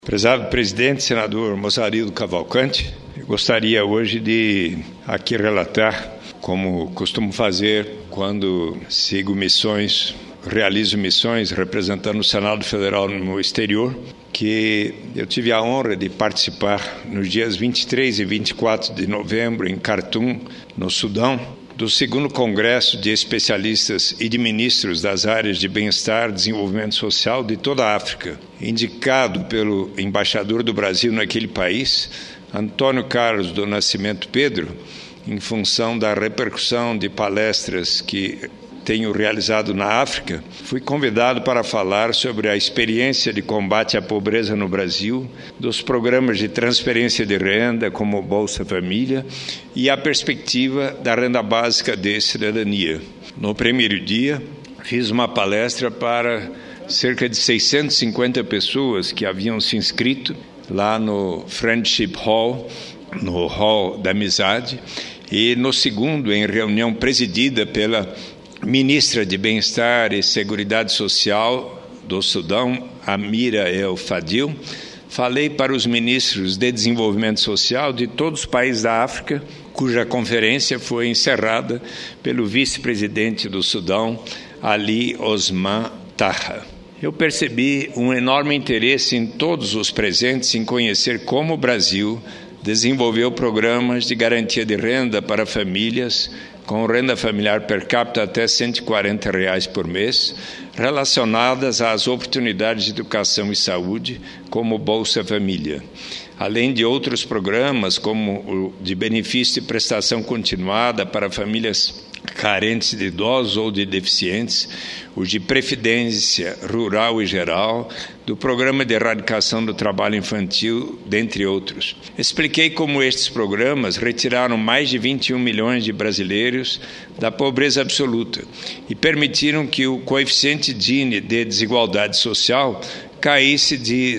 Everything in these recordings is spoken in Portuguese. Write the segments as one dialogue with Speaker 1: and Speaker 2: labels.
Speaker 1: Prezado presidente, senador Mozzarildo Cavalcante, eu gostaria hoje de aqui relatar, como costumo fazer quando sigo missões, realizo missões representando o Senado Federal no exterior, que eu tive a honra de participar nos dias 23 e 24 de novembro em Khartoum, no Sudão, do segundo Congresso de Especialistas e de Ministros das áreas de Bem-Estar e Desenvolvimento Social de toda a África, indicado pelo embaixador do Brasil naquele país, Antônio Carlos do Nascimento Pedro, em função da repercussão de palestras que tenho realizado na África. Fui convidado para falar sobre a experiência de combate à pobreza no Brasil, dos programas de transferência de renda, como o Bolsa Família, e a perspectiva da renda básica de cidadania. No primeiro dia, fiz uma palestra para cerca de 650 pessoas que haviam se inscrito lá no Friendship Hall, no Hall da Amizade, e no segundo, em reunião presidida pela ministra de Bem-Estar e Seguridade Social do Sudão, Amira El Fadil, falei para os ministros de Desenvolvimento Social de todos os países da África, cuja conferência foi encerrada pelo vice-presidente do Sudão, Ali Osman Taha. Eu percebi um enorme interesse em todos os presentes em conhecer como o Brasil desenvolveu programas de garantia de renda para famílias com renda familiar per capita até R$ 140 por mês, relacionadas às oportunidades de educação e saúde, como Bolsa Família, além de outros programas, como o de benefício de prestação continuada para famílias carentes de idosos ou de deficientes, os de previdência rural e geral, do programa de erradicação do trabalho infantil, dentre outros. Expliquei como estes programas retiraram mais de 21 milhões de brasileiros da pobreza absoluta e permitiram que o coeficiente Gini de desigualdade social caísse de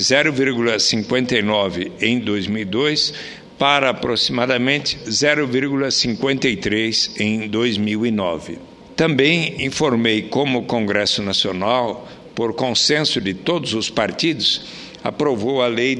Speaker 1: 0,59 em 2002 para aproximadamente 0,53 em 2009. Também informei como o Congresso Nacional, por consenso de todos os partidos, aprovou a Lei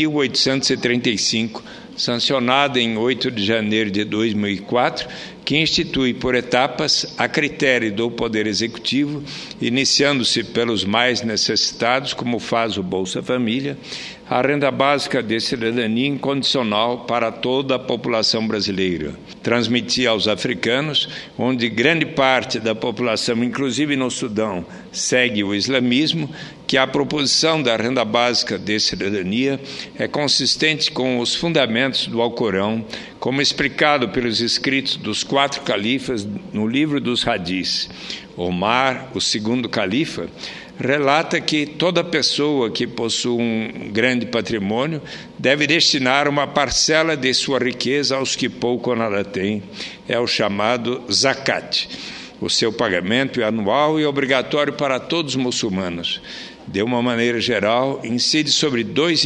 Speaker 1: 10.835, sancionada em 8 de janeiro de 2004, que institui por etapas, a critério do Poder Executivo, iniciando-se pelos mais necessitados, como faz o Bolsa Família, a renda básica de cidadania incondicional para toda a população brasileira. Transmiti aos africanos, onde grande parte da população, inclusive no Sudão, segue o islamismo, que a proposição da renda básica de cidadania é consistente com os fundamentos do Alcorão, como explicado pelos escritos dos 4 califas no livro dos Hadis. Omar, o segundo califa, relata que toda pessoa que possui um grande patrimônio deve destinar uma parcela de sua riqueza aos que pouco ou nada têm. É o chamado zakat. O seu pagamento é anual e obrigatório para todos os muçulmanos. De uma maneira geral, incide sobre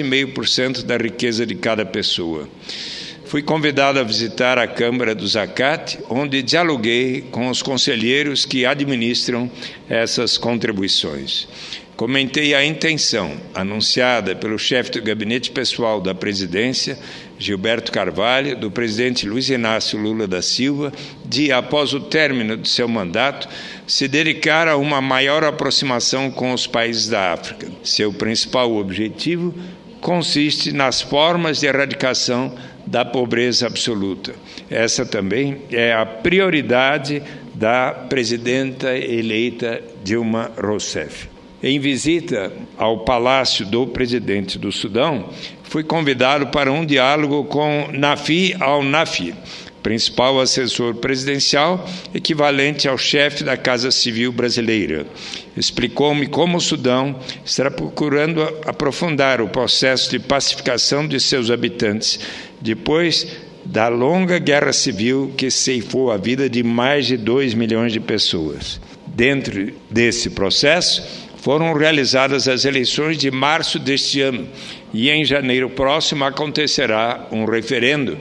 Speaker 1: 2,5% da riqueza de cada pessoa. Fui convidado a visitar a Câmara do Zakat, onde dialoguei com os conselheiros que administram essas contribuições. Comentei a intenção, anunciada pelo chefe do gabinete pessoal da presidência, Gilberto Carvalho, do presidente Luiz Inácio Lula da Silva, de, após o término de seu mandato, se dedicar a uma maior aproximação com os países da África. Seu principal objetivo consiste nas formas de erradicação da pobreza absoluta. Essa também é a prioridade da presidenta eleita Dilma Rousseff. Em visita ao Palácio do Presidente do Sudão, fui convidado para um diálogo com Nafi al-Nafi, principal assessor presidencial, equivalente ao chefe da Casa Civil brasileira. Explicou-me como o Sudão está procurando aprofundar o processo de pacificação de seus habitantes, depois da longa guerra civil que ceifou a vida de mais de 2 milhões de pessoas. Dentro desse processo, foram realizadas as eleições de março deste ano e em janeiro próximo acontecerá um referendo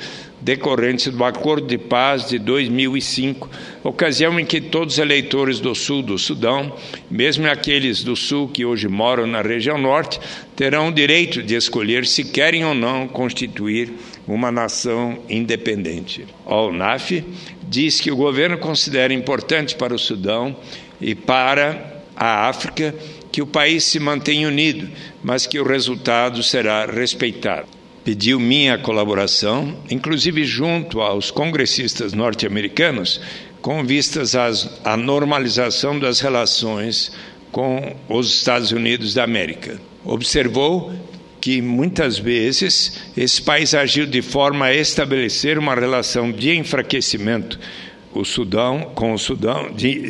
Speaker 1: decorrentes do Acordo de Paz de 2005, ocasião em que todos os eleitores do sul do Sudão, mesmo aqueles do sul que hoje moram na região norte, terão o direito de escolher se querem ou não constituir uma nação independente. A UNAF diz que o governo considera importante para o Sudão e para a África que o país se mantenha unido, mas que o resultado será respeitado. Pediu minha colaboração, inclusive junto aos congressistas norte-americanos, com vistas à normalização das relações com os Estados Unidos da América. Observou que muitas vezes esse país agiu de forma a estabelecer uma relação de enfraquecimento com o Sudão,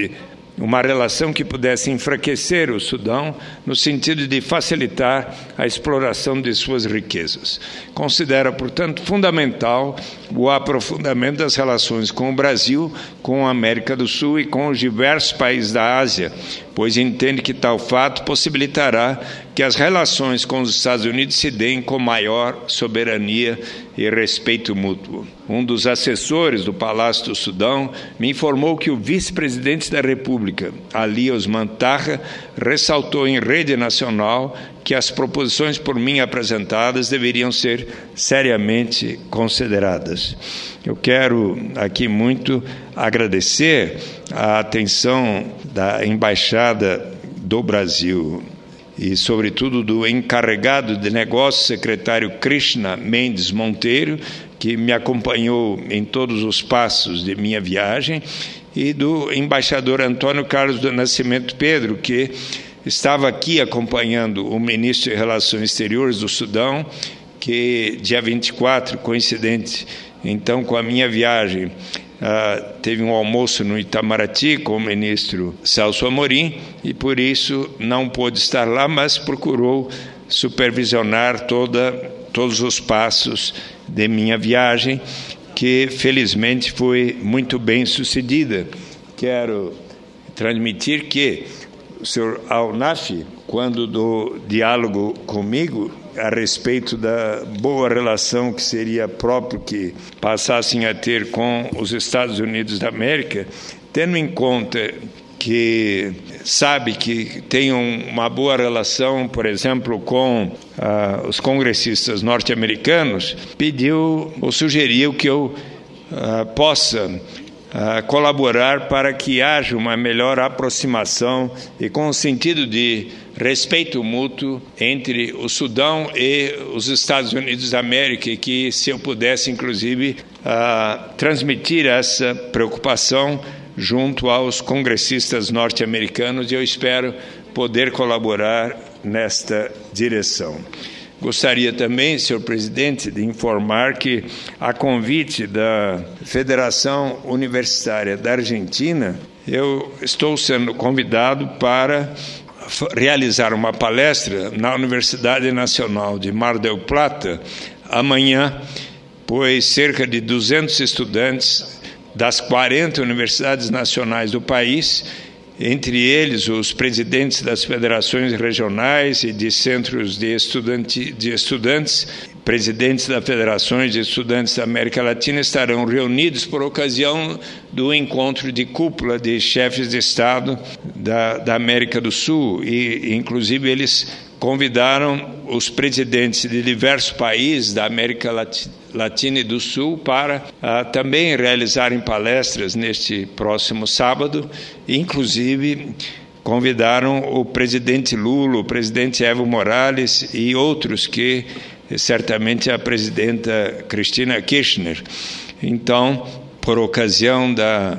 Speaker 1: uma relação que pudesse enfraquecer o Sudão no sentido de facilitar a exploração de suas riquezas. Considera, portanto, fundamental o aprofundamento das relações com o Brasil, com a América do Sul e com os diversos países da Ásia, pois entende que tal fato possibilitará que as relações com os Estados Unidos se deem com maior soberania e respeito mútuo. Um dos assessores do Palácio do Sudão me informou que o vice-presidente da República, Ali Osman Taha, ressaltou em rede nacional que as proposições por mim apresentadas deveriam ser seriamente consideradas. Eu quero aqui muito agradecer a atenção da Embaixada do Brasil e, sobretudo, do encarregado de negócios, secretário Krishna Mendes Monteiro, que me acompanhou em todos os passos de minha viagem, e do embaixador Antônio Carlos do Nascimento Pedro, que estava aqui acompanhando o ministro de Relações Exteriores do Sudão, que dia 24, coincidente então com a minha viagem, teve um almoço no Itamaraty com o ministro Celso Amorim e por isso não pôde estar lá, mas procurou supervisionar todos os passos de minha viagem, que felizmente foi muito bem sucedida. Quero transmitir que o senhor Al-Nafi, quando do diálogo comigo a respeito da boa relação que seria próprio que passassem a ter com os Estados Unidos da América, tendo em conta que sabe que tem uma boa relação, por exemplo, com os congressistas norte-americanos, pediu ou sugeriu que eu possa colaborar para que haja uma melhor aproximação e com o sentido de respeito mútuo entre o Sudão e os Estados Unidos da América, e que, se eu pudesse, inclusive, transmitir essa preocupação junto aos congressistas norte-americanos, e eu espero poder colaborar nesta direção. Gostaria também, senhor presidente, de informar que, a convite da Federação Universitária da Argentina, eu estou sendo convidado para realizar uma palestra na Universidade Nacional de Mar del Plata amanhã, pois cerca de 200 estudantes das 40 universidades nacionais do país, entre eles os presidentes das federações regionais e de centros de estudantes, presidentes das federações de estudantes da América Latina, estarão reunidos por ocasião do encontro de cúpula de chefes de Estado da América do Sul, e inclusive eles convidaram os presidentes de diversos países da América Latina e do Sul para também realizarem palestras neste próximo sábado. Inclusive, convidaram o presidente Lula, o presidente Evo Morales e outros, que certamente a presidenta Cristina Kirchner. Então, por ocasião da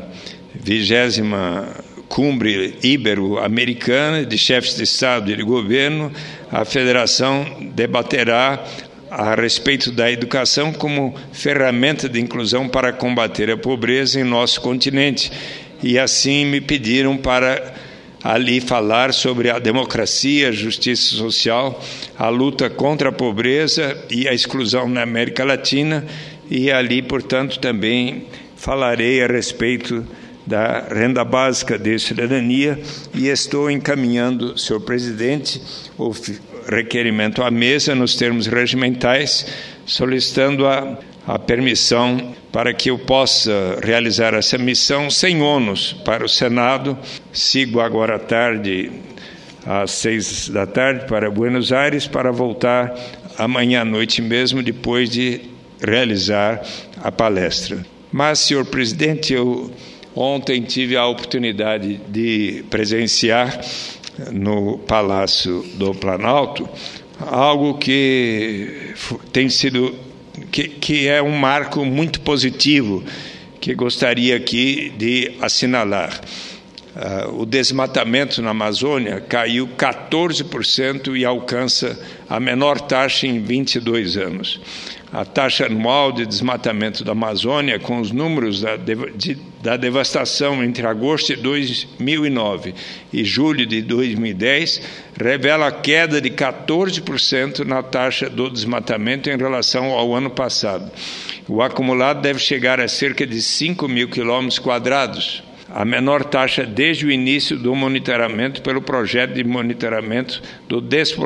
Speaker 1: 20ª Cumbre Ibero-Americana de Chefes de Estado e de Governo, a Federação debaterá a respeito da educação como ferramenta de inclusão para combater a pobreza em nosso continente. E assim me pediram para ali falar sobre a democracia, a justiça social, a luta contra a pobreza e a exclusão na América Latina, e ali, portanto, também falarei a respeito da renda básica de cidadania, e estou encaminhando, senhor presidente, o requerimento à mesa nos termos regimentais, solicitando a permissão para que eu possa realizar essa missão sem ônus para o Senado. Sigo agora à tarde, às 6 da tarde, para Buenos Aires, para voltar amanhã à noite mesmo, depois de realizar a palestra. Mas, senhor presidente, eu ontem tive a oportunidade de presenciar no Palácio do Planalto algo que tem sido, que é um marco muito positivo, que gostaria aqui de assinalar. O desmatamento na Amazônia caiu 14% e alcança a menor taxa em 22 anos. A taxa anual de desmatamento da Amazônia, com os números da devastação entre agosto de 2009 e julho de 2010, revela a queda de 14% na taxa do desmatamento em relação ao ano passado. O acumulado deve chegar a cerca de 5.000 km², a menor taxa desde o início do monitoramento pelo projeto de monitoramento do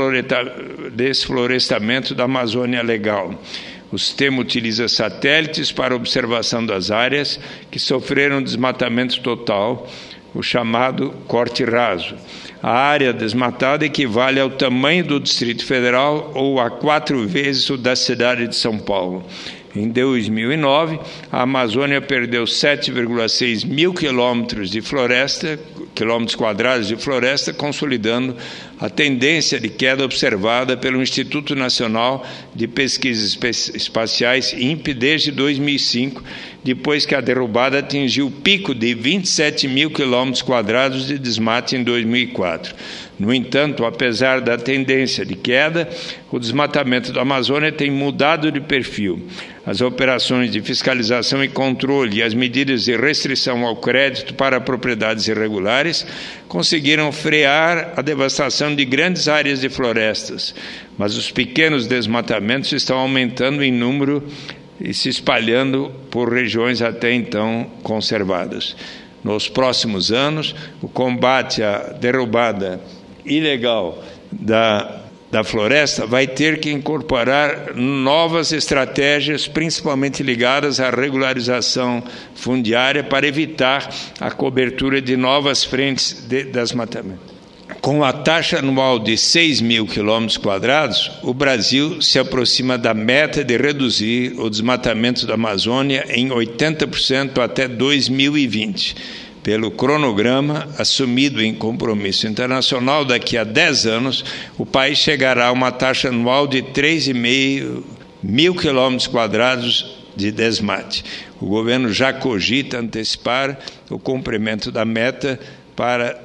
Speaker 1: desflorestamento da Amazônia Legal. O sistema utiliza satélites para observação das áreas que sofreram desmatamento total, o chamado corte raso. A área desmatada equivale ao tamanho do Distrito Federal ou a 4 vezes o da cidade de São Paulo. Em 2009, a Amazônia perdeu 7,6 mil quilômetros quadrados de floresta, consolidando a tendência de queda observada pelo Instituto Nacional de Pesquisas Espaciais, INPE, desde 2005, depois que a derrubada atingiu o pico de 27 mil quilômetros quadrados de desmate em 2004. No entanto, apesar da tendência de queda, o desmatamento da Amazônia tem mudado de perfil. As operações de fiscalização e controle e as medidas de restrição ao crédito para propriedades irregulares conseguiram frear a devastação de grandes áreas de florestas, mas os pequenos desmatamentos estão aumentando em número e se espalhando por regiões até então conservadas. Nos próximos anos, o combate à derrubada ilegal da floresta vai ter que incorporar novas estratégias, principalmente ligadas à regularização fundiária, para evitar a cobertura de novas frentes de desmatamento. Com a taxa anual de 6 mil km², o Brasil se aproxima da meta de reduzir o desmatamento da Amazônia em 80% até 2020. Pelo cronograma assumido em compromisso internacional, daqui a 10 anos, o país chegará a uma taxa anual de 3,5 mil km² de desmate. O governo já cogita antecipar o cumprimento da meta para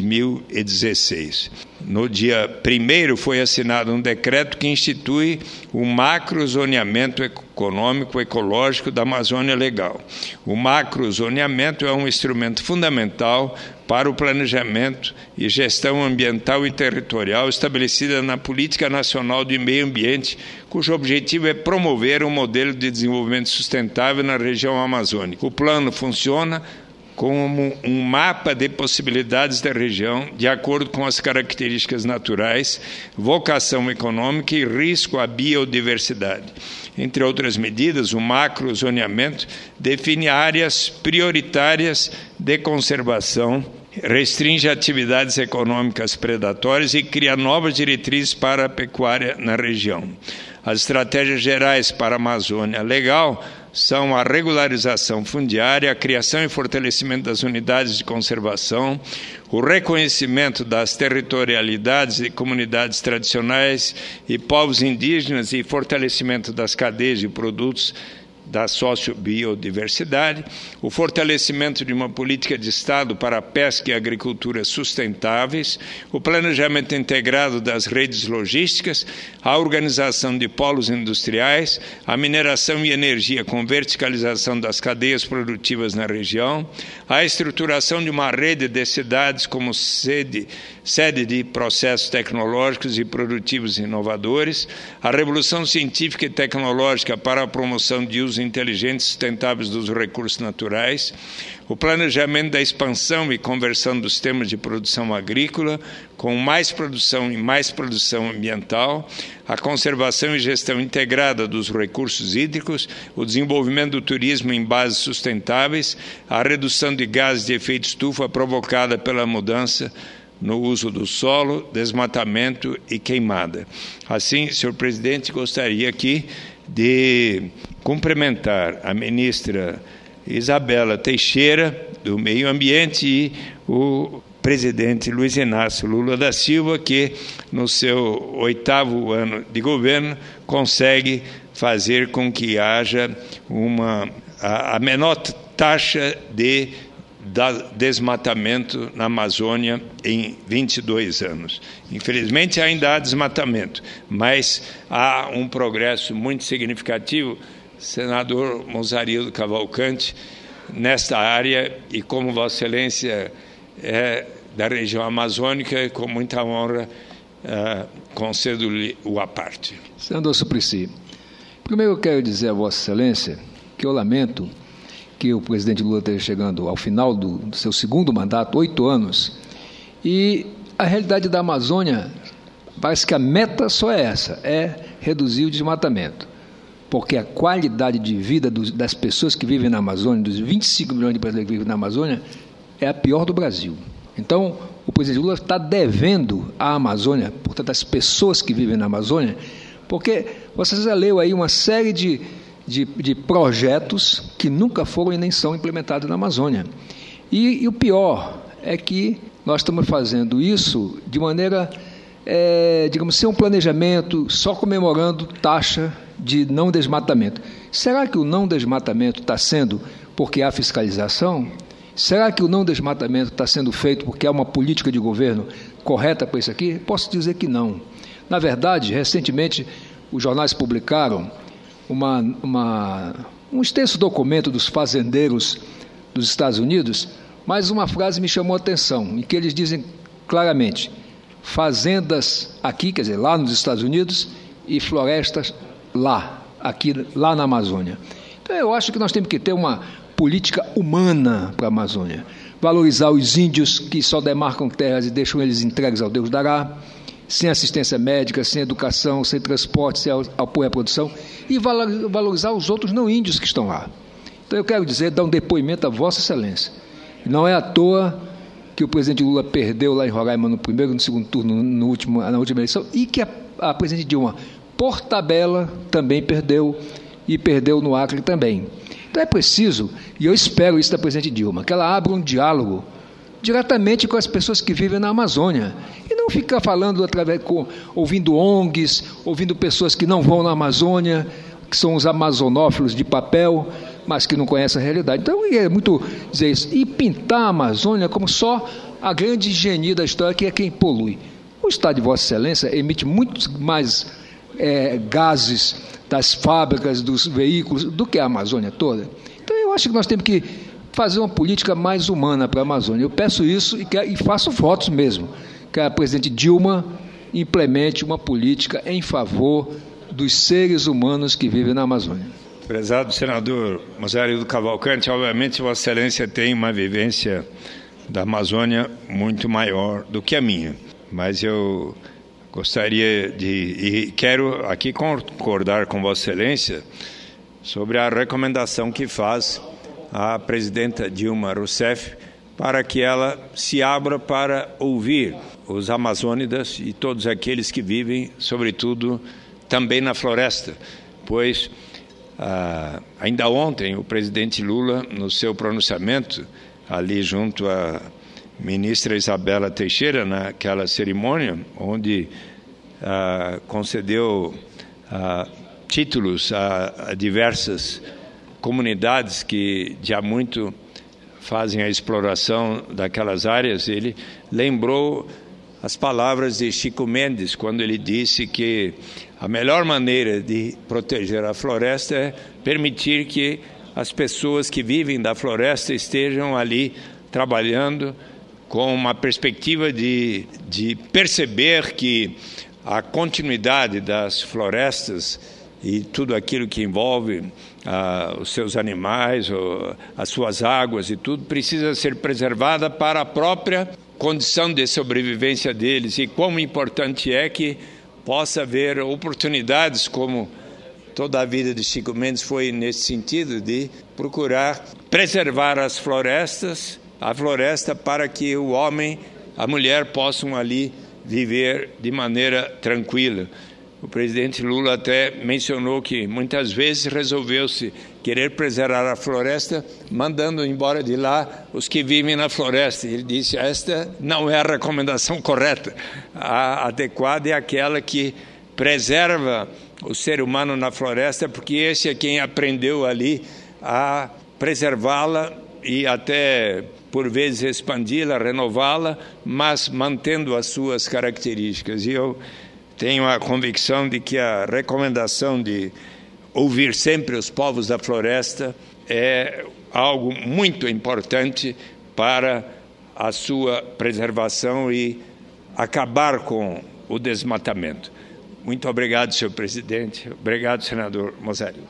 Speaker 1: 2016. No dia 1º foi assinado um decreto que institui o macrozoneamento econômico ecológico da Amazônia Legal. O macrozoneamento é um instrumento fundamental para o planejamento e gestão ambiental e territorial estabelecida na Política Nacional de Meio Ambiente, cujo objetivo é promover um modelo de desenvolvimento sustentável na região amazônica. O plano funciona como um mapa de possibilidades da região, de acordo com as características naturais, vocação econômica e risco à biodiversidade. Entre outras medidas, o macrozoneamento define áreas prioritárias de conservação, restringe atividades econômicas predatórias e cria novas diretrizes para a pecuária na região. As estratégias gerais para a Amazônia Legal são a regularização fundiária, a criação e fortalecimento das unidades de conservação, o reconhecimento das territorialidades de comunidades tradicionais e povos indígenas e fortalecimento das cadeias de produtos da sociobiodiversidade, o fortalecimento de uma política de Estado para a pesca e agricultura sustentáveis, o planejamento integrado das redes logísticas, a organização de polos industriais, a mineração e energia com verticalização das cadeias produtivas na região, a estruturação de uma rede de cidades como sede de processos tecnológicos e produtivos inovadores, a revolução científica e tecnológica para a promoção de uso uso inteligente e sustentável dos recursos naturais, o planejamento da expansão e conversão dos sistemas de produção agrícola, com mais produção e mais produção ambiental, a conservação e gestão integrada dos recursos hídricos, o desenvolvimento do turismo em bases sustentáveis, a redução de gases de efeito estufa provocada pela mudança no uso do solo, desmatamento e queimada. Assim, senhor presidente, gostaria aqui de cumprimentar a ministra Isabela Teixeira, do Meio Ambiente, e o presidente Luiz Inácio Lula da Silva, que no seu 8º ano de governo consegue fazer com que haja a menor taxa de desmatamento na Amazônia em 22 anos. Infelizmente ainda há desmatamento, mas há um progresso muito significativo, senador Mozarildo Cavalcante, nesta área, e como Vossa Excelência é da região amazônica, com muita honra concedo-lhe o à parte.
Speaker 2: Senador Suplicy, primeiro eu quero dizer a Vossa Excelência que eu lamento que o presidente Lula esteja chegando ao final do seu segundo mandato, 8 anos, e a realidade da Amazônia, parece que a meta só é essa, é reduzir o desmatamento, porque a qualidade de vida das pessoas que vivem na Amazônia, dos 25 milhões de brasileiros que vivem na Amazônia, é a pior do Brasil. Então, o presidente Lula está devendo à Amazônia, portanto, às pessoas que vivem na Amazônia, porque você já leu aí uma série de projetos que nunca foram e nem são implementados na Amazônia. E o pior é que nós estamos fazendo isso de maneira, digamos, sem um planejamento, só comemorando taxa de não desmatamento. Será que o não desmatamento está sendo porque há fiscalização? Será que o não desmatamento está sendo feito porque há uma política de governo correta para isso aqui? Posso dizer que não. Na verdade, recentemente, os jornais publicaram um extenso documento dos fazendeiros dos Estados Unidos, mas uma frase me chamou a atenção, em que eles dizem claramente: fazendas aqui, quer dizer, lá nos Estados Unidos, e florestas lá na Amazônia. Então eu acho que nós temos que ter uma política humana para a Amazônia, valorizar os índios que só demarcam terras e deixam eles entregues ao Deus dará, sem assistência médica, sem educação, sem transporte, sem apoio à produção, e valorizar os outros não índios que estão lá. Então eu quero dizer, dar um depoimento a Vossa Excelência. Não é à toa que o presidente Lula perdeu lá em Roraima no primeiro e no segundo turno, na última eleição, e que a presidente Dilma, por tabela, também perdeu, e perdeu no Acre também. Então é preciso, e eu espero isso da presidente Dilma, que ela abra um diálogo diretamente com as pessoas que vivem na Amazônia, e não ficar falando ouvindo ONGs, ouvindo pessoas que não vão na Amazônia, que são os amazonófilos de papel, mas que não conhecem a realidade. Então é muito dizer isso, e pintar a Amazônia como só a grande genia da história, que é quem polui. O Estado de Vossa Excelência emite muito mais gases das fábricas, dos veículos, do que a Amazônia toda. Então eu acho que nós temos que fazer uma política mais humana para a Amazônia. Eu peço isso e faço votos mesmo, que a presidente Dilma implemente uma política em favor dos seres humanos que vivem na Amazônia.
Speaker 1: Prezado senador Mozarildo Cavalcante, obviamente Vossa Excelência tem uma vivência da Amazônia muito maior do que a minha, mas eu gostaria e quero aqui concordar com Vossa Excelência sobre a recomendação que faz a presidenta Dilma Rousseff para que ela se abra para ouvir os amazônidas e todos aqueles que vivem, sobretudo, também na floresta, pois ainda ontem o presidente Lula, no seu pronunciamento, ali junto à ministra Isabela Teixeira, naquela cerimônia, onde concedeu títulos a diversas comunidades que já muito fazem a exploração daquelas áreas, ele lembrou as palavras de Chico Mendes, quando ele disse que a melhor maneira de proteger a floresta é permitir que as pessoas que vivem da floresta estejam ali trabalhando com uma perspectiva de perceber que a continuidade das florestas e tudo aquilo que envolve os seus animais, as suas águas e tudo, precisa ser preservada para a própria condição de sobrevivência deles. E quão importante é que possa haver oportunidades, como toda a vida de Chico Mendes foi nesse sentido, de procurar preservar as florestas, a floresta, para que o homem, a mulher possam ali viver de maneira tranquila. O presidente Lula até mencionou que muitas vezes resolveu-se querer preservar a floresta, mandando embora de lá os que vivem na floresta. Ele disse: esta não é a recomendação correta. A adequada é aquela que preserva o ser humano na floresta, porque esse é quem aprendeu ali a preservá-la e até por vezes expandi-la, renová-la, mas mantendo as suas características. E eu tenho a convicção de que a recomendação de ouvir sempre os povos da floresta é algo muito importante para a sua preservação e acabar com o desmatamento. Muito obrigado, senhor presidente. Obrigado, senador Mosellio.